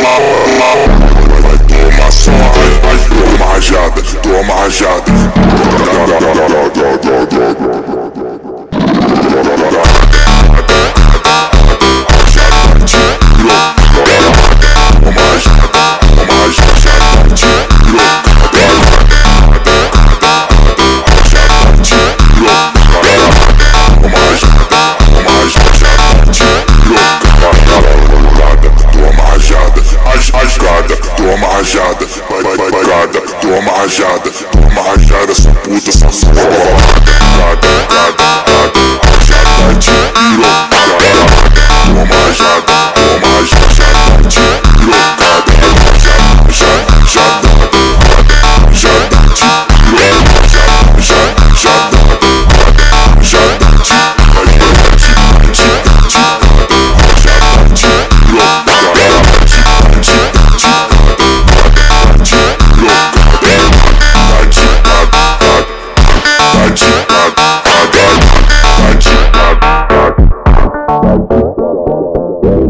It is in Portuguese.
Toma só, toma rajada, toma rajada. Toma rajada, vai, toma rajada, essa puta safada.